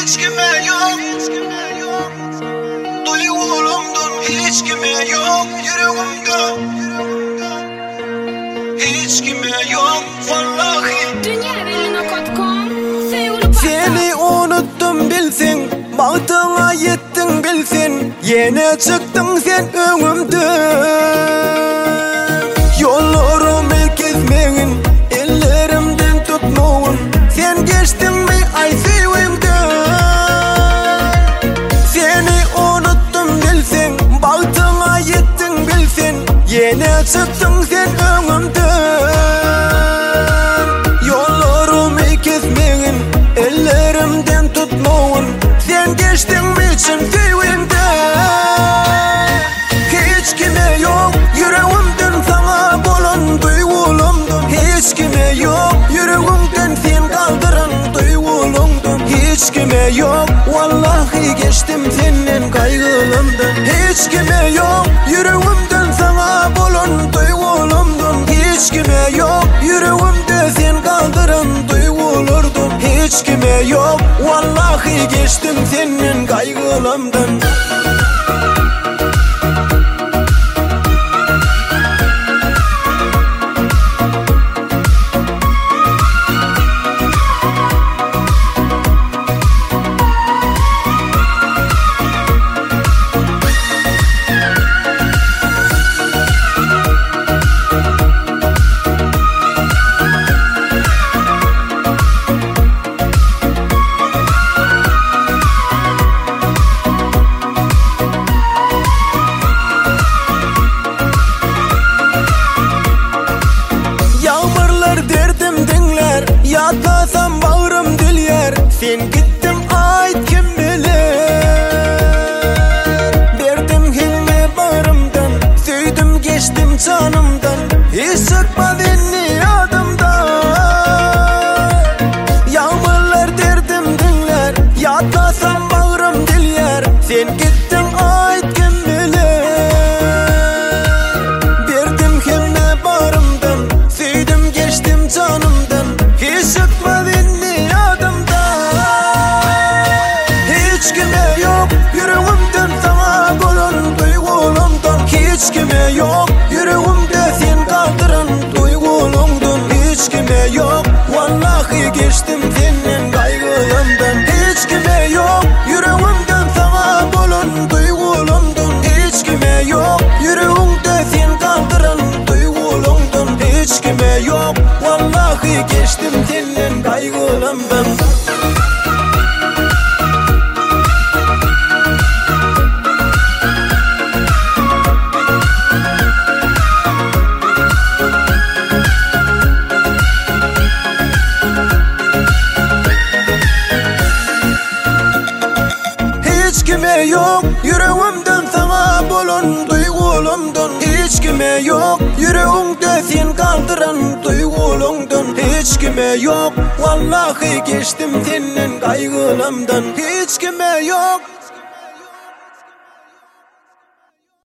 hiç kime yok. Duygularımdan hiç kime yok. Yüreğimde hiç kime yok. Vallahi seni unuttum bilsin, bahtına yettin bilsin. Yine çıktın sen önümden. Yollarımı kesmeyin, ellerimden tutmayın. Sen geçtin mi ay sevimden. Seni unuttum bilsin, bahtına yettin bilsin. Yine çıktın sen önümden. Yollarımı kesmeyin, ellerimden tutmayın. Sen geçtin mi için sevimden. Hiç kime yok yüreğimden sana bolan duygularımdan. Hiç kime yok yüreğimden sen kaldıran duygularımdan. Hiç kime yok vallahi geçtim senin kaygılarımdan. Hiç kime yok yüreğimden sana bolan duygularımdan. Hiç kime yok yüreğimde sen kaldıran duygulardan. Hiç kime yok vallahi geçtim senin kaygılarımdan. Yatmasam bağrım dilyer, sen gittin ait kim bilir. Verdim hilmi bağrımdan, süydüm geçtim canımdan. Hiç çıkmadın niyadımdan. Yağmurlar derdim dinler, yatmasam bağrım dilyer. Sen gittin ait kim bilir. Verdim hilmi bağrımdan, süydüm geçtim canımdan. Hiç çıkmadın niyadımdan. Hiç kime yok yüreğimden sana bolan duygularımdan. Hiç kime yok yüreğimde sen kaldıran duygularımdan. Hiç kime yok vallahi geçtim senin kaygılarımdan. Hiç kime yok yüreğimden sana bolan duygularımdan. Hiç kime yok yüreğimde sen kaldıran duygularımdan. Hiç kime yok vallahi geçtim senin kaygılarımdan. Hiç kime yok yüreğimden sana bolan duygularımdan. Hiç kime yok yüreğimde sen kaldıran duygularımdan. Hiç kime yok vallahi geçtim senin kaygılarımdan. Hiç kime yok